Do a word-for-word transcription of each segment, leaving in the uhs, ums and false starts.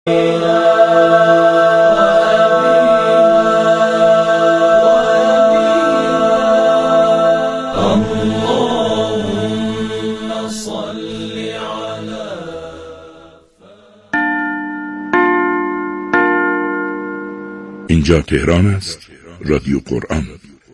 اینجا تهران است، رادیو قرآن.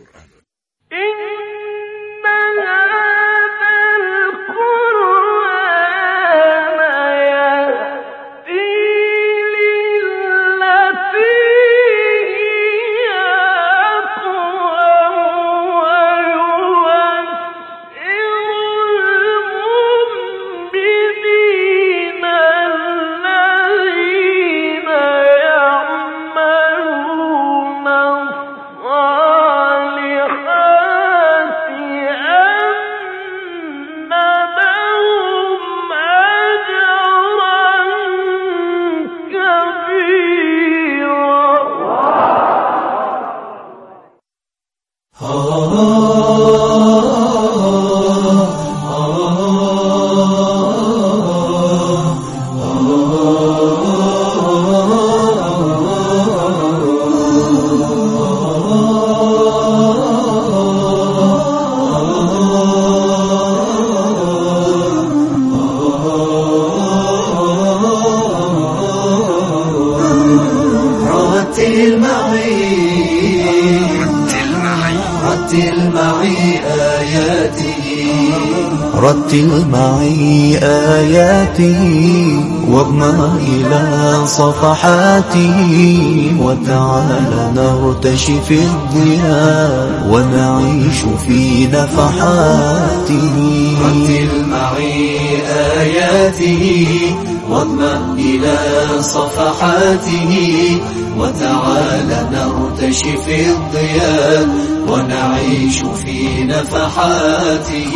رتل معي آياته واضمم إلى صفحاته وتعال نرتشي في الضياء ونعيش في نفحاته. رتل معي آياته واضمم إلى صفحاته وتعال نرتشي في الضياء ونعيش في نفحاته.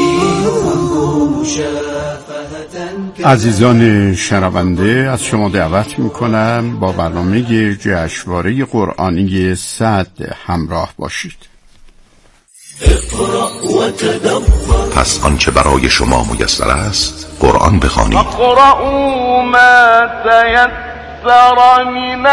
عزیزان شنونده، از شما دعوت میکنم با برنامه جشنواره قرآنی صد همراه باشید. پس آنچه برای شما میسر است قرآن بخوانید. اقرأوا ما تيسر من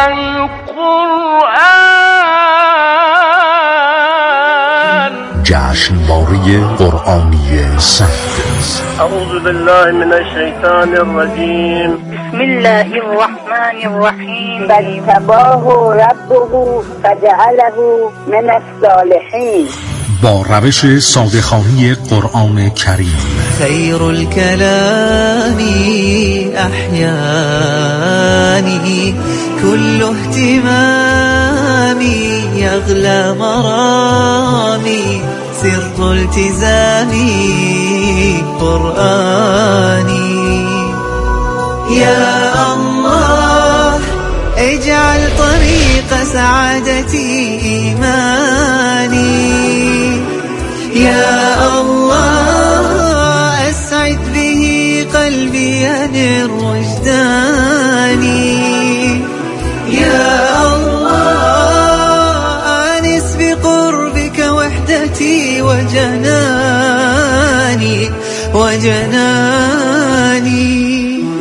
القرآن. جشنواره قرآنی صد. اعوذ بالله من الشیطان الرجیم. بسم الله الرحمن الرحیم. فاجتباه ربه فجعله من الصالحین. با روش ساده‌خوانی قرآن کریم. خیر الكلام احیانی كل اهتمامي يغلى مرامي سر التزامي قرآني. يا الله اجعل طريق سعادتي إيماني. يا الله أسعد به قلبي ينر وجداني. يا الله آنس بقربك وحدتي وجناني وجناني.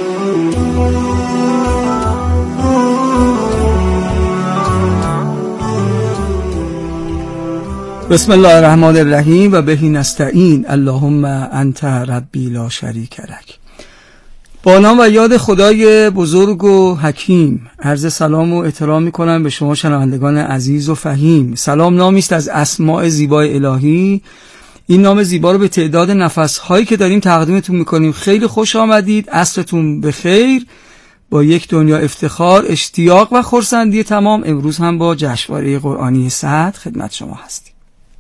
بسم الله الرحمن الرحیم و بهی نستعین. اللهم انت ربی لا شریک لک. با نام و یاد خدای بزرگ و حکیم عرض سلام و احترام می‌کنم به شما شنوندگان عزیز و فهیم. سلام نامی است از اسماء زیبای الهی. این نام زیبا رو به تعداد نفس‌هایی که داریم تقدیمتون می‌کنیم. خیلی خوش آمدید، عصرتون بخیر. با یک دنیا افتخار، اشتیاق و خرسندی تمام امروز هم با جشنواره قرآنی صد خدمت شما هستیم.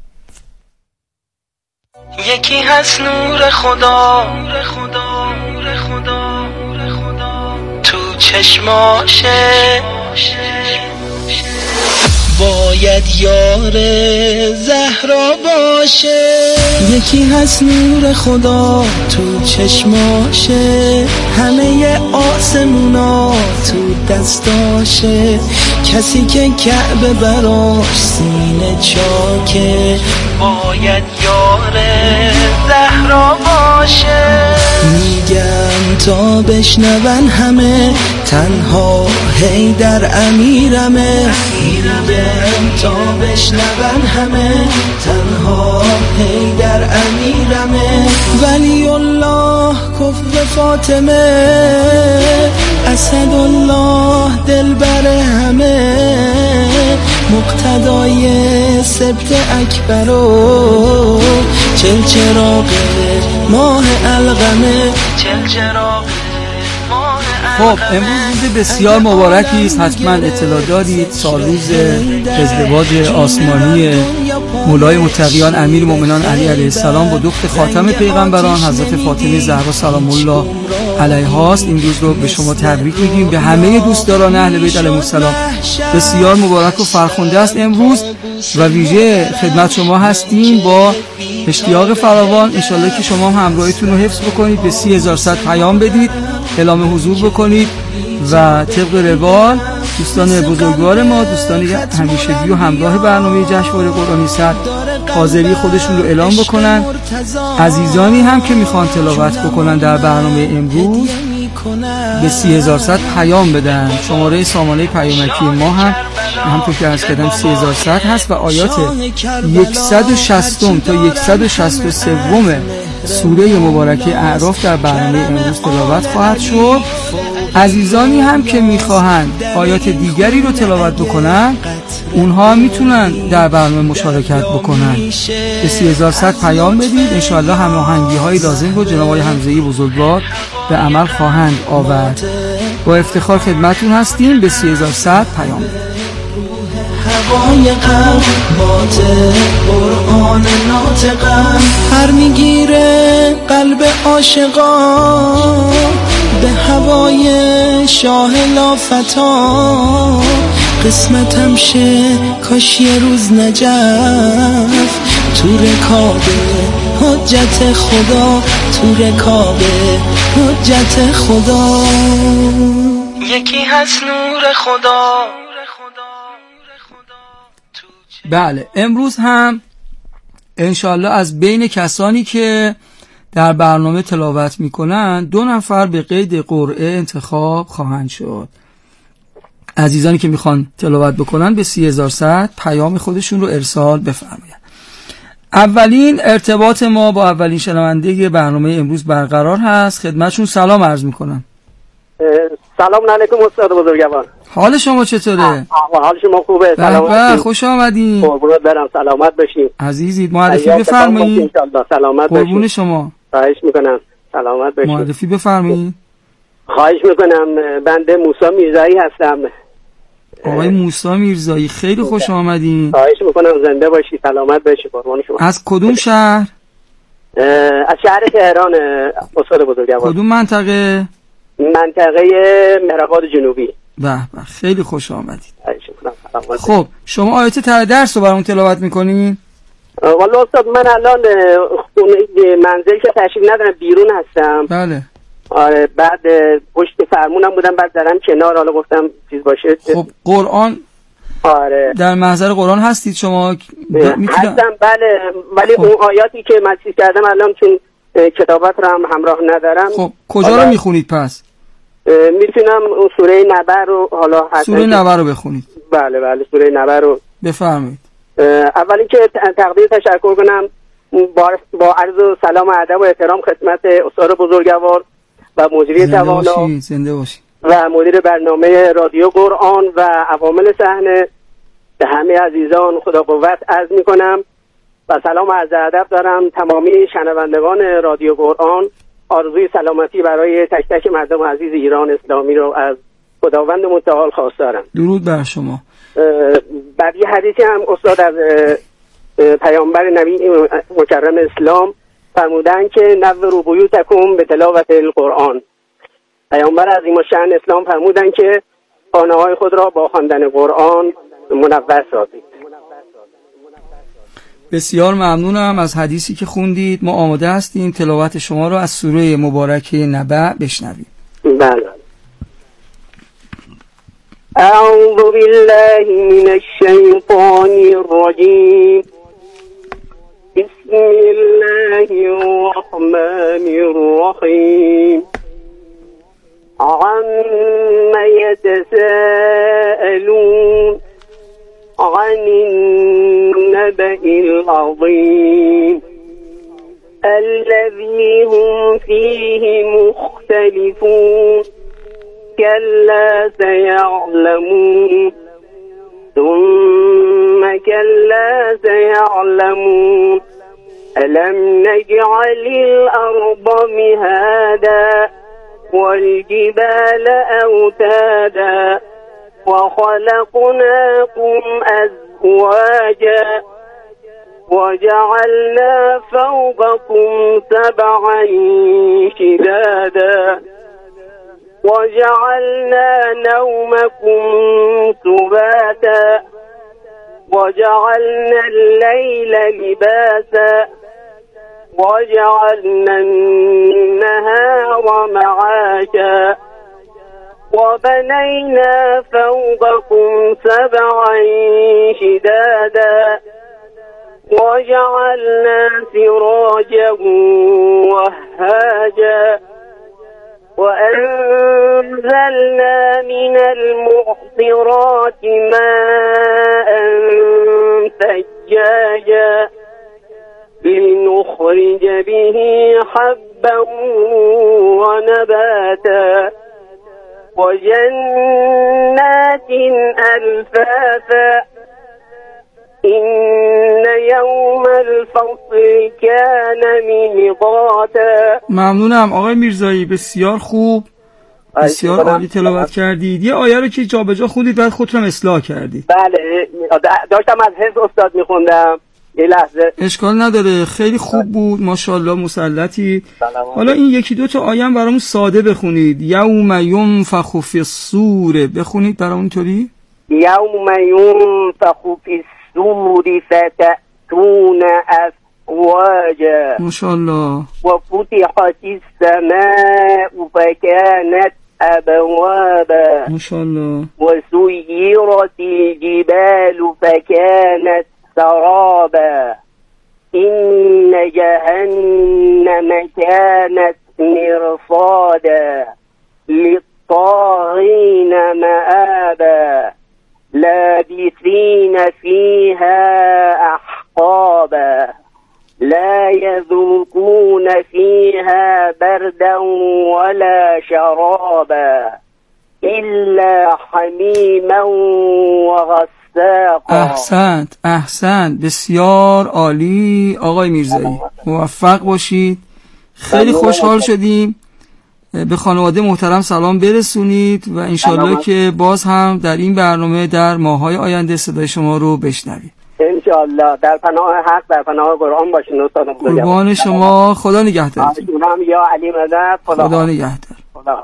یکی هست نور خدا، نور خدا، نور خدا، نور خدا تو چشماشه، باید یار زهرا باشه. یکی هست نور خدا تو چشماشه، همه آسمونا تو دستاشه. کسی که کعبه براش سینه چاکه، باید یار زهرا باشه. میگم تا بشنون همه تنها هی در امیرمه، میگم تا بشنون همه تنها هی در امیرمه. ولی الله کفر فاطمه، اسد الله دلبر همه، مقتدای سبت اکبر و چل چراغ ماه القمه، چل چراغ ماه القمه. خب امروز روز بسیار مبارکی است، حتما اطلاع دارید. سال روز ازدواج آسمانی مولای متقیان امیر مومنان علی علیه السلام با دختر خاتم پیغمبران حضرت فاطمه زهرا سلام الله علیها است. این روز رو به شما تبریک میگیم، به همه دوستداران اهل بیت علیهم السلام بسیار مبارک و فرخنده است امروز و ویژه خدمت شما هستیم با اشتیاق فراوان. انشالله که شما هم همراهیتون رو حفظ بکنید، به سی هزار صد پیام بدید، اعلام حضور بکنید و طبق روال دوستان بزرگوار ما، دوستان همیشگی و همراه برنامه جشنواره قرآنی صد حاضری خودشون رو اعلام بکنن. عزیزانی هم که میخوان تلاوت بکنن در برنامه امروز به سی هزار صد پیام بدن. شماره سامانه پیامکی ما هم همونطور که عرض کردم سی هزار صد هست و آیات صد و شصت تا صد و شصت و سه سوره مبارکه اعراف در برنامه امروز تلاوت خواهد شد. عزیزانی هم که میخواهند آیات دیگری رو تلاوت بکنن اونها میتونن در برنامه مشارکت بکنن. به سی هزار صد پیام بدید، انشاءالله هماهنگی های لازم رو جناب آقای حمزه‌ای بزرگوار به عمل خواهند آورد. با افتخار خدمتون هستیم، به سی هزار صد پیام بدید. هوای قلب باطل قرآن ناطقم، هر میگیره قلب عاشقا به هوای شاه لافتا. قسمتم شه کاش یه روز نجف تو رکابه حجت خدا، تو رکابه حجت خدا. یکی هست نور خدا. بله امروز هم انشالله از بین کسانی که در برنامه تلاوت میکنن دو نفر به قید قرعه انتخاب خواهند شد. عزیزانی که میخوان تلاوت بکنن به سی هزار صد پیام خودشون رو ارسال بفرمایند. اولین ارتباط ما با اولین شنونده برنامه امروز برقرار هست. خدمتشون سلام عرض میکنم. سلام علیکم استاد بزرگوار. حال شما چطوره؟ حال شما خوبه؟ سلامت. خوش آمدین. قربونت برم، سلامت باشین. عزیزید معرفی بفرمایید. ان شاءالله سلامت باشین. قربون شما. خواهش میکنم. سلامت باشین. معرفی بفرمایید. خواهش میکنم. بنده موسی میرزایی هستم. آقای موسی میرزایی خیلی خوش آمدین. خواهش میکنم زنده باشی، سلامت باشی، قربان شما. از کدوم شهر؟ از شهر تهران استاد بزرگوار. کدوم منطقه؟ منطقه مهرآباد جنوبی. به به خیلی خوش آمدید. خب شما آیات ته درس رو برامون تلاوت میکنین؟ والا استاد من الان خونه منزل که تشریف ندارم، بیرون هستم. بله. آره بعد پشت فرمونم بودم، بعد دارم کنار، حالا گفتم چیز باشه. خب قرآن آره در محضر قرآن هستید شما؟ هستم بله، ولی خب. اون آیاتی که من چیز کردم الان چون کتابت رو هم همراه ندارم. خب کجا رو میخونید پس؟ میتونم سوره نبأ رو حالا سوره نبأ رو بخونید. بله بله سوره نبأ رو بفرمایید. اولی که تقدیر تشکر کنم با, با عرض و سلام و ادب و احترام خدمت استاد بزرگوار و مدیری توانا زنده باشید و مدیر برنامه رادیو قرآن و عوامل صحنه، به همه عزیزان خدا قوت عرض میکنم و سلام و عرض ادب دارم تمامی شنوندگان رادیو قرآن. آرزوی سلامتی برای تک تک مردم عزیز ایران اسلامی رو از خداوند متعال خواست دارم. درود بر شما. بعد یه حدیثی هم استاد از پیامبر نبی مکرم اسلام فرمودن که نوروا بیوتکم به تلاوت القرآن. پیامبر عظیم الشأن اسلام فرمودن که خانه‌های خود را با خواندن قرآن منور سازید. بسیار ممنونم از حدیثی که خوندید. ما آماده هستیم تلاوت شما را از سوره مبارکه نبأ بشنویم. بله. اعوذ بالله من الشیطان الرجیم. بسم الله الرحمن الرحيم عما يتساءلون عن النبأ العظيم الذي هم فيه مختلفون كلا سيعلمون ثم كلا سيعلمون ألم نجعل الأرض مهادا والجبال أوتادا وخلقناكم أزواجا وجعلنا فوقكم سبعا شدادا وجعلنا نومكم سباتا وجعلنا الليل لباسا وجعلنا النهار معاشا وبنينا فوقكم سبعا شدادا وجعلنا سراجا وهاجا وأنزلنا من المعصرات ماء ثجاجا لنخرج به حبا ونباتا وجنات ألفافا إن يوم الفصل كان میقاتا. ممنونم آقای میرزایی، بسیار خوب، بسیار عالی تلاوت کردید. یه آیه رو که جا به جا خوندید بعد خودتون اصلاح کردید. بله داشتم از حفظ استاد میخوندم یه لحظه. اشکال نداره، خیلی خوب بود، ماشاءالله مسلطی. حالا این یکی دو تا آیه هم برامون ساده بخونید. یوم ینفخ فی الصور، بخونید برامون طوری. یوم ینفخ فی الصور فتأتون افواجا ماشاءالله وفتحت السماء فكانت أبوابا ماشاءالله وسيرت الجبال فكانت سرابا إن جهنم كانت مرصادا للطاغين مآبا لابثين فيها أحقابا لا يذوقون فيها بردا ولا شرابا إلا حمیما وغساقا. احسنت احسنت، بسیار عالی آقای میرزایی، موفق باشید. خیلی خوشحال شدیم. به خانواده محترم سلام برسونید و انشالله که باز هم در این برنامه در ماه‌های آینده صدای شما رو بشنوید. انشالله. در پناه حق، در پناه قرآن باشین استادم. قربان شما، خدا نگهدارتون. یا علی مدد. خدا, خدا نگهدار. خدا.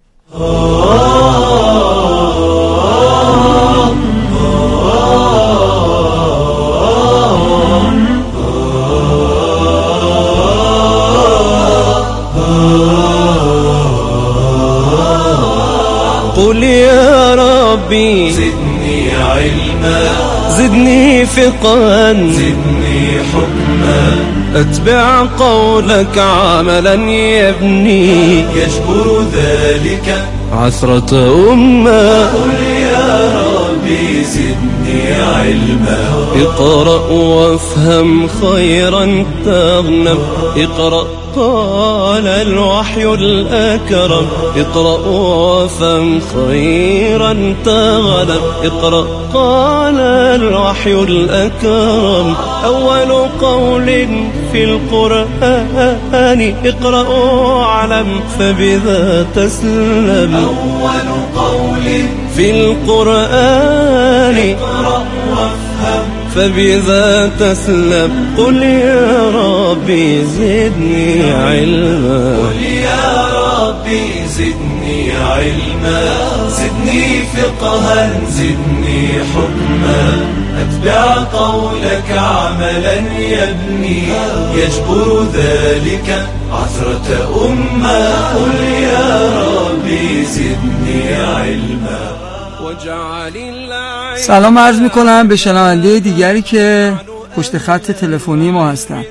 قل يا ربي زدني علما زدني فقها زدني حكما أتبع قولك عملا يبني يجبر ذلك عثرة أمة. قل يا ربي زدني علما اقرأ وافهم خيرا تغنم اقرأ قال الوحي الأكرم اقرأ وافهم خيرا تغنم اقرأ قال الوحي الأكرم أول قول في القرآن اقرأ واعلم فبذا تسلم. أول قول في القرآن اقرأ وافهم فبذا تسلم. قل يا ربي زدني علما قل يا ربي زدني علما زدني فقها زدني حكما أتبع قولك عملا يبني يجبر ذلك عثرة أمة. قل يا ربي زدني علما. سلام عرض میکنم به شنونده دیگری که پشت خط تلفنی ما هستن.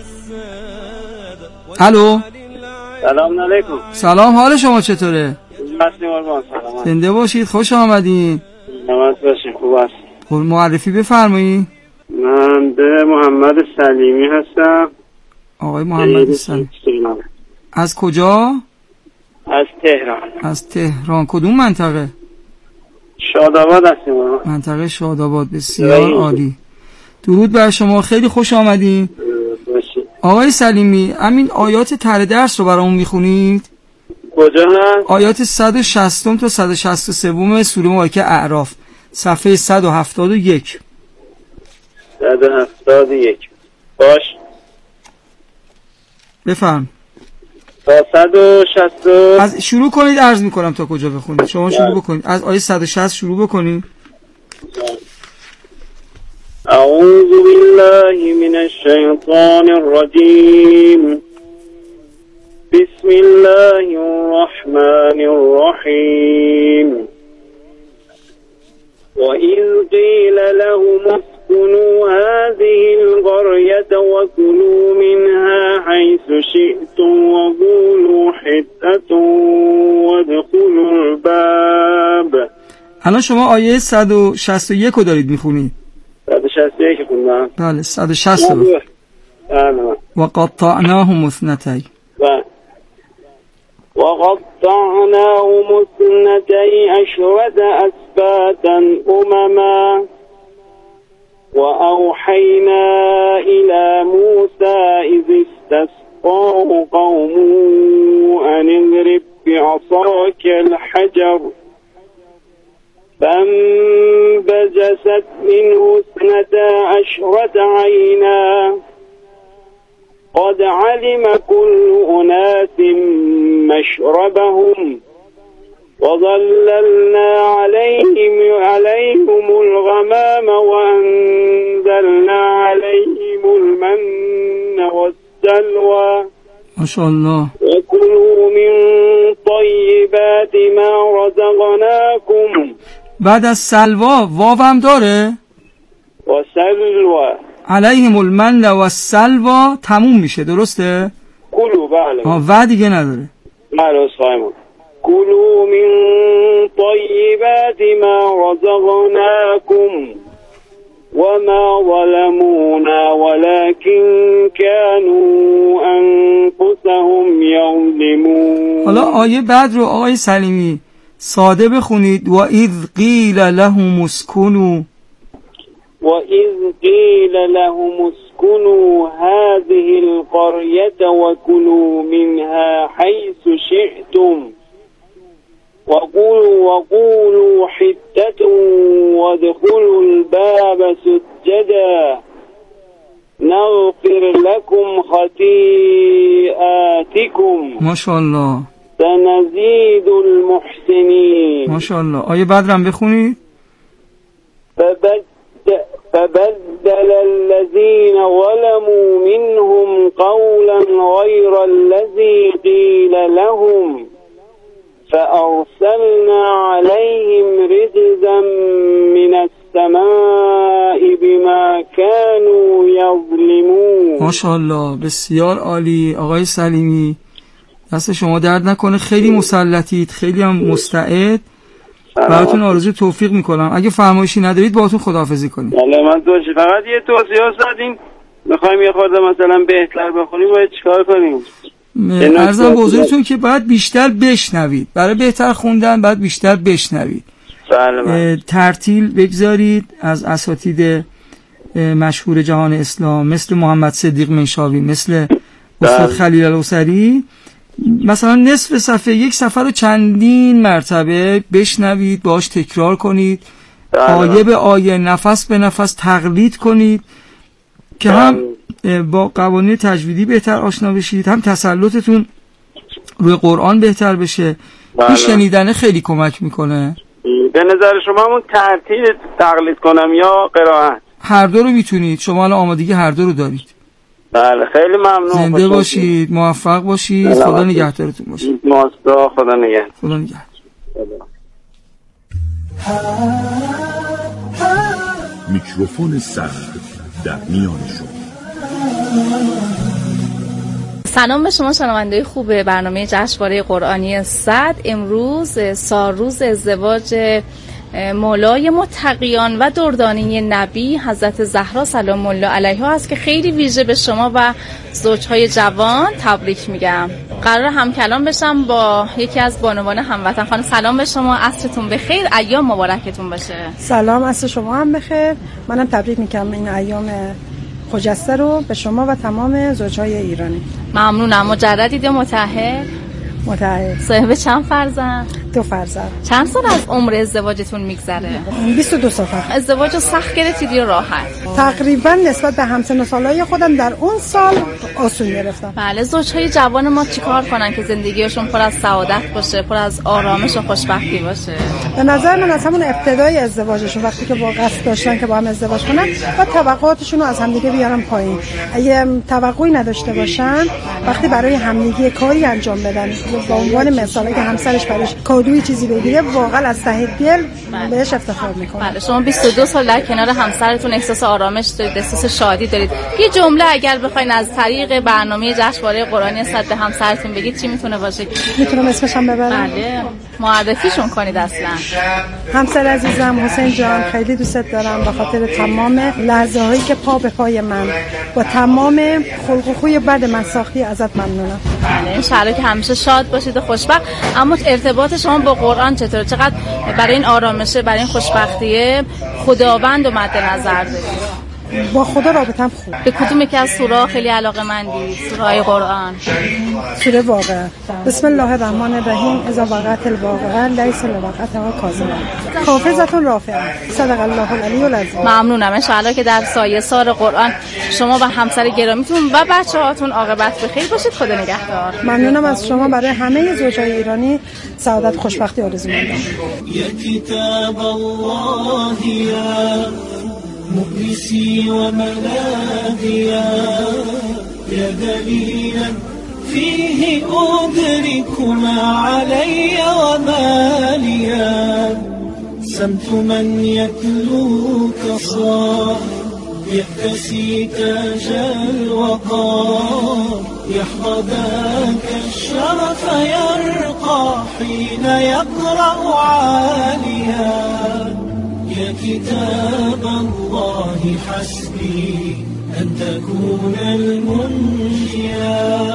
الو. سلام علیکم. سلام، حال شما چطوره؟ سلام. زنده باشید، خوش آمدین. نماز باشین، خوب است. خب معرفی بفرمایید. من به محمد سلیمی هستم. آقای محمد سلیمی از کجا؟ از تهران. از تهران. کدوم منطقه؟ شاداباد هستیم. منطقه شاداباد. بسیار عالی. درود بر شما، خیلی خوش آمدین. آقای سلیمی، همین آیات ته درس رو برامون میخونید؟ کجا هست؟ آیات صد و شصت تا صد و شصت و سه سوره مبارکه اعراف، صفحه صد و هفتاد و یک. صد و هفتاد و یک. باش. بفهم. تا صد و شصت. از شروع کنید، عرض میکنم تا کجا بخونید. شما شروع بکنید. از آیه صد و شصت شروع بکنید. اعوذ بالله من الشیطان الرجیم. بسم الله الرحمن الرحیم. وإذ قيل لهم اسكنوا هذه القرية وكلوا منها حيث شئتم وقولوا حطة وادخلوا الباب. الان شما آیه صد و شصت و یک رو دارید میخونید؟ صد و شصت و یک خوندم. بله، صد و شصت رو. و قطعناهم اثنتین. وقطعناهم اثنتي عشرة أسباطا أمما وأوحينا إلى موسى إذ استسقاه قومه أن اضرب بعصاك الحجر فانبجست منه اثنتا عشرة عينا قد علم كل أناس مشربهم وظللنا عليهم عليهم الغمام وأنزلنا عليهم المن والسلوى ما شاء الله. وكلوا من طيبات ما رزقناكم. بعد از سلوا واو هم داره؟ و سلوى علیهم المن و السلوى تموم میشه، درسته؟ کلو. بله. آه و دیگه نداره. بله صایمون. کلوا من طیبات ما رزقناکم وما ظلمونا ولكن كانوا انفسهم یظلمون. حالا آیه بعد رو آقای سلیمی ساده بخونید. و اذ قیل لهم اسکنوا. وَإِذْ قِيلَ لَهُمُ اسْكُنُوا هَذِهِ الْقَرْيَةَ وَكُلُوا مِنْهَا حَيْثُ شِئْتُمْ وَقُولُوا وَقُولُوا حِطَّةٌ وَادْخُلُوا الْبَابَ سُجَّدًا نَغْفِرْ لَكُمْ خَطِيئَاتِكُمْ ماشاءالله سَنَزِيدُ الْمُحْسِنِينَ. ماشاءالله. آیه بعد رو هم بخونید. فبد فبدل الذين ظلموا منهم قولا غير الذي قيل لهم فأرسلنا عليهم رجزا من السماء بما كانوا يظلمون. ماشاءالله، بسیار عالی. آقای سلیمی دست شما درد نکنه، خیلی مسلطید، خیلی هم مستعد. براتون آرزوی توفیق میکنم. اگه فرمایشی ندارید باهاتون خداحافظی کنیم. بله من دوشی فقط یه توصیه دادیم، میخوایم یه خورده مثلا بهتر بخونیم باید چیکار کنیم؟ عرضم به حضورتون که باید بیشتر بشنوید. برای بهتر خوندن باید بیشتر بشنوید. بله. ترتیل بگذارید از اساتید مشهور جهان اسلام مثل محمد صدیق منشاوی، مثل استاد خلیل الحصری. مثلا نصف صفحه یک صفحه رو چندین مرتبه بشنوید، باهاش تکرار کنید، آیه به آیه، نفس به نفس تقلید کنید که هم با قوانین تجویدی بهتر آشنا بشید، هم تسلطتون روی قرآن بهتر بشه. این شنیدن خیلی کمک میکنه. به نظر شما همون ترتیل تقلید کنم یا قرائت؟ هر دو رو میتونید. شما الان آمادگی هر دو رو دارید. بله خیلی ممنون. زنده باشید، موفق باشید، خدا نگهدارتون باشه. ماستا خدا نگهدار. خدا نگهدار. میکروفون سرد در میان شما. سلام به شما شنونده خوب برنامه جشنواره قرآنی صد. امروز سالروز ازدواج مولای متقیان و دردانی نبی حضرت زهرا سلام الله علیها است که خیلی ویژه به شما و زوجهای جوان تبریک میگم. قرار هم کلام بشم با یکی از بانوان هموطن. خانم سلام به شما، عصرتون بخیر، ایام مبارکتون باشه. سلام، عصر شما هم بخیر. منم تبریک میگم این ایام خجسته رو به شما و تمام زوجهای ایرانی. ممنونم. مجردید یا متأهل؟ متأهل. صاحب چند فرزند؟ دو فرزند. چند سال از عمر ازدواجتون میگذره؟ بیست و دو سال. ازدواج رو سخت گرفتید یا راحت؟ تقریبا نسبت به همسن و سالای خودم در اون سال آسون گرفتم. بله. زوجهای جوان ما چیکار کنن که زندگیشون پر از سعادت باشه، پر از آرامش و خوشبختی باشه؟ به نظر من از همون ابتدای ازدواجشون وقتی که با قصد داشتن که با هم ازدواج کنن و توقعاتشون رو از همدیگه بیارن پایین. اگه توقعی نداشته باشن وقتی برای همدیگه کاری انجام بدن، با عنوان مثال اگه همسرش براش کادوی چیزی بگیره، واقعا از ته دل بهش افتخار میکنه. بله. شما بیست و دو سال در کنار همسرتون احساس آرامش دارید، احساس شادی دارید. یه جمله اگر بخواید از طریق برنامه جشنواره قرآنی صد به همسرتون بگید چی میتونه باشه؟ میتونم اسمش هم ببرم؟ بله. معرفیشون کنید. اصلا همسر عزیزم حسین جان، خیلی دوست دارم به خاطر تمام لحظه هایی که پا به پای من با تمام خلق و خوی بد من ساختی ازت ممنونم. بله. انشالله که همیشه شاد باشید و خوشبخت. اما ارتباط شما با قرآن چطوره؟ چقدر برای این آرامشه، برای این خوشبختیه خداوند رو مد نظر دارید؟ با خدا رابطم خوب. به کدوم یکی از سوره خیلی علاقه‌مندی؟ سوره قرآن. سوره واقعه. بسم الله الرحمن الرحیم. اذا وقعت الواقعه لیس لوقعتها کاذبه. حافظتون رافعه. صدق الله العلی العظیم. ممنونم. ان شاءالله که در سایه سار قرآن شما و همسر گرامیتون و بچه‌هاتون عاقبت بخیر باشید. خدا نگهدار. ممنونم از شما. برای همه زوجای ایرانی سعادت خوشبختی آرزو می‌کنم. یا کتاب الله یا مؤنسي وملاذيا يا دليلا فيه أدرك ما علي وما ليا سمت من يتلوك صار يكتسي تاج الوقار يحظى ذاك الشرف يرقى حين يقرأ عاليا يا كتاب الله حسبي أن تكون المنجيا.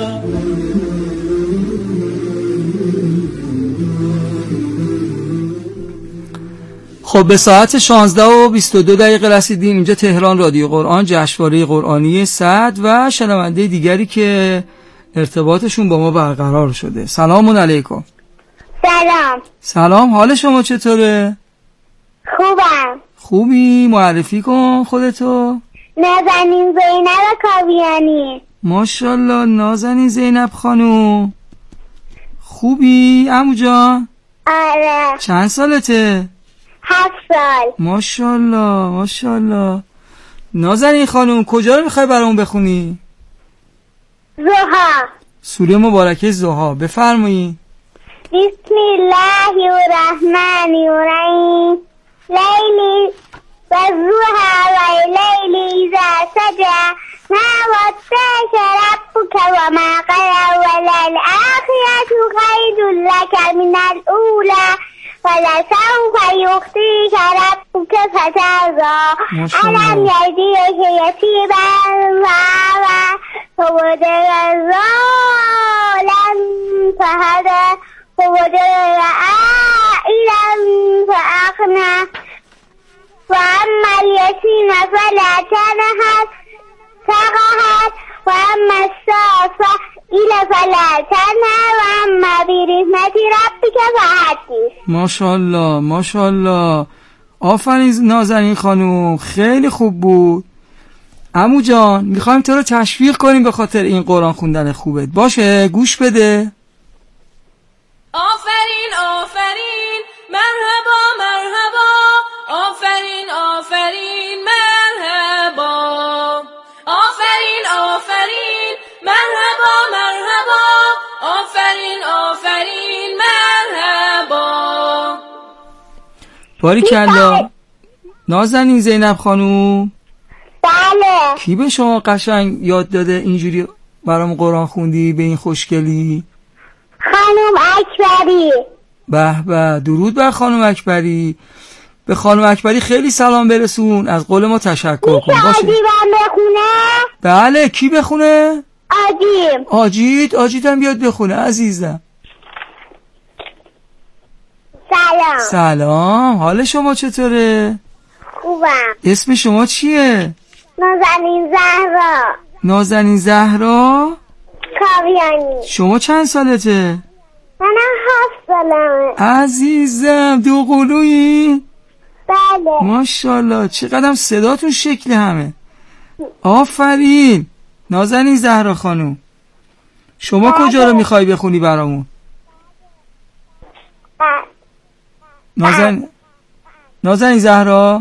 خب به ساعت شانزده و بیست و دو دقیقه رسیدیم. اینجا تهران رادیو قرآن، جشنواره قرآنی صد و شنونده دیگری که ارتباطشون با ما برقرار شده. سلام علیکم. سلام. سلام، حال شما چطوره؟ خوبم. خوبی؟ معرفی کن خودتو. نازنین زینب کاویانی. ماشاءالله نازنین زینب خانوم. خوبی عمو جان؟ آره. چند سالته؟ هفت سال. ماشاءالله ماشاءالله. نازنین خانوم کجا رو میخوای برامون بخونی؟ ضحی. سوره مبارکه ضحی. بفرمایید. بسم الله الرحمن الرحیم. لیلی و ضحی و لیلی اذا سجى ما ودعك ربك وما قلى وللآخرة خير لك من الأولى ولسوف يعطيك ربك فترضى ألم يجدك يتيما فآوى فوجدك ضالا فهدى فوجدك عائلا فأغنى وأما اليتيم فلا تنهر تقهر وأما السائل فلا تنهر وأما برحمة ربك فحدث. ماشاءالله ماشاءالله. آفرین نازنین خانوم، خیلی خوب بود. عمو جان میخوایم تو رو تشویق کنیم به خاطر این قرآن خوندن خوبت. باشه گوش بده. آفرین آفرین مرحبا مرحبا آفرین آفرین مرحبا آفرین آفرین مرحبا مرحبا آفرین آفرین مرحبا. باریکلا نازنین زینب خانوم. بله بله. کی به شما قشنگ یاد داده اینجوری برام قرآن خوندی به این خوشگلی؟ خانم اکبری. به به، درود بر خانم اکبری. به خانم اکبری خیلی سلام برسون، از قول ما تشکر کن. باشه. آجیبم بخونه؟ بله. کی بخونه؟ آجیم. آجیت. آجیت هم بیاد بخونه عزیزم. سلام. سلام، حال شما چطوره؟ خوبم. اسم شما چیه؟ نازنین زهرا. نازنین زهرا کاویانی. شما چند سالته؟ منم هفت سالمه. عزیزم دو قلویی؟ بله. ماشاءالله، چقدر صداتون شکل همه. آفرین. نازنین زهرا خانوم، شما بله. کجا رو میخوای بخونی برامون؟ بله. نازن... نازنین زهرا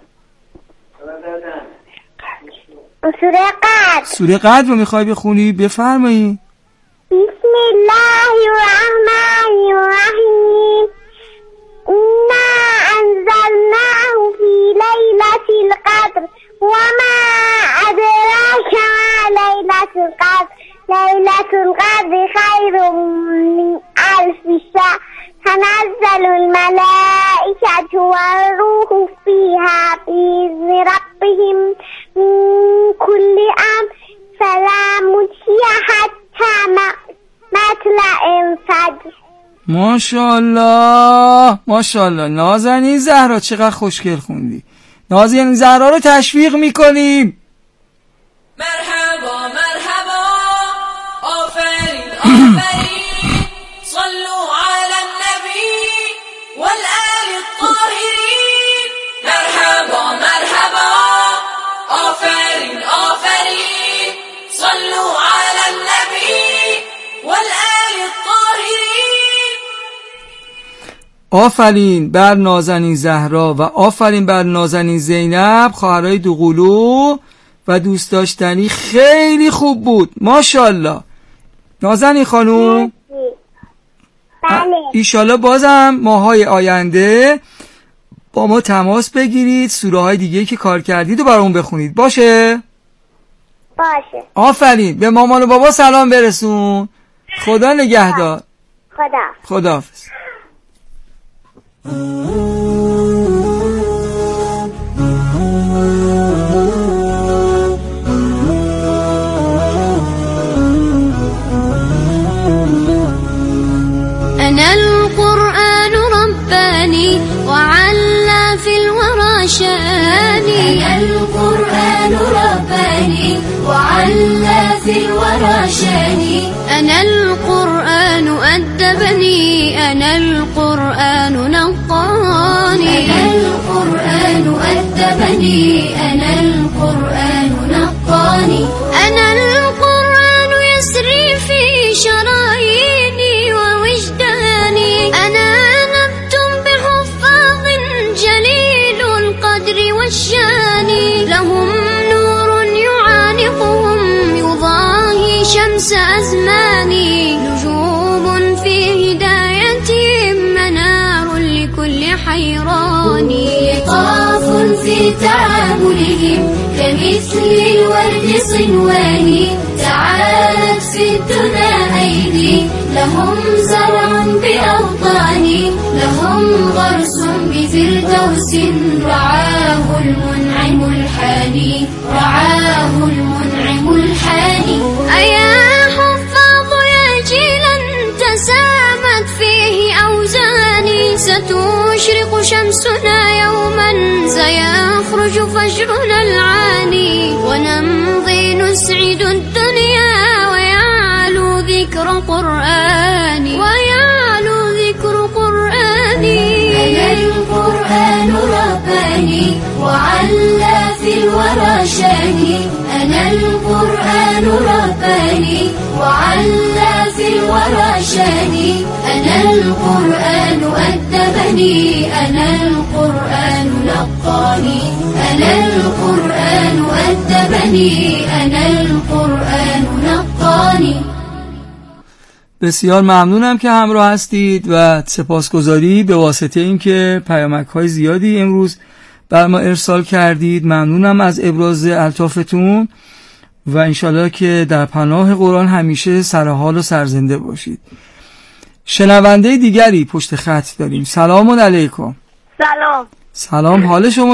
سوره قدر. سوره قدر رو میخوای بخونی؟ بفرمایی. بسم الله الرحمن الرحیم. انا انزلناه فی لیلة القدر وما ادراک ما لیلة القدر لیلة القدر خیر من الف شهر تنزل الملائكة والروح فيها بإذن ربهم من كل أمر سلام هي حتى مطلع الفجر. ماشاءالله ماشاءالله. نازنین زهرا چقدر خوشگل خوندی. نازنین زهرا رو تشویق میکنیم. مرحبا مرحبا. آفرین آفرین. صلوا على النبي والآل الطاهرين. مرحبا مرحبا. آفرین آفرین. صلوا على النبي والآل الطاهرين. آفرین بر نازنین زهرا و آفرین بر نازنین زینب، خواهرای دوقلو و دوست داشتنی. خیلی خوب بود ماشاءالله. نازنین خانوم، بله. ایشالله بازم ماهای آینده با ما تماس بگیرید، سوره های دیگه که کار کردید و برامون بخونید. باشه؟ باشه. آفرین. به مامان و بابا سلام برسون. خدا نگهدار. خدا. خداحافظ. أنا القرآن رباني وعلى في الورى شاني. أنا القرآن رباني وعلى في الورى شاني. أنا القرآن أدبني. أنا القرآن نقاني. أنا القرآن أدبني. أنا القرآن نقاني. أنا القرآن يسري في شراييني ووجداني. أنا نبت بحفاظ جليل القدر والشان. لهم نور يعانقهم يضاهي شمس أزماني. نجوم في هدايتهم منار لكل حيران. لطاف في تعاملهم كمثل الورد صنواني. تعالت في الدنا أيدي لهم زرع بأوطاني. لهم غرس بفردوس رعاه المنعم الحاني. رعاه المنعم الحاني. أيا حفاظ يا جيلا تسامت فيه أوزاني. ستشرق شمسنا يوما سيخرج فجرنا العاني. ونمضي نسعد الدنيا ويعلو ذكر قرآني. ويعلو ذكر قرآني. أنا القرآن رباني وعلى في الورى شاني. أنا القرآن رباني وعلى في الورى شاني. أنا القرآن أدبني. أنا القرآن نقاني. أنا القرآن أدبني. أنا القرآن نقاني. بسیار ممنونم که همراه هستید و سپاسگزاری به واسطه اینکه پیامک های زیادی امروز بر ما ارسال کردید. ممنونم از ابراز الطافتون و انشالله که در پناه قرآن همیشه سرحال و سرزنده باشید. شنونده دیگری پشت خط داریم. سلام علیکم. سلام. سلام، حال شما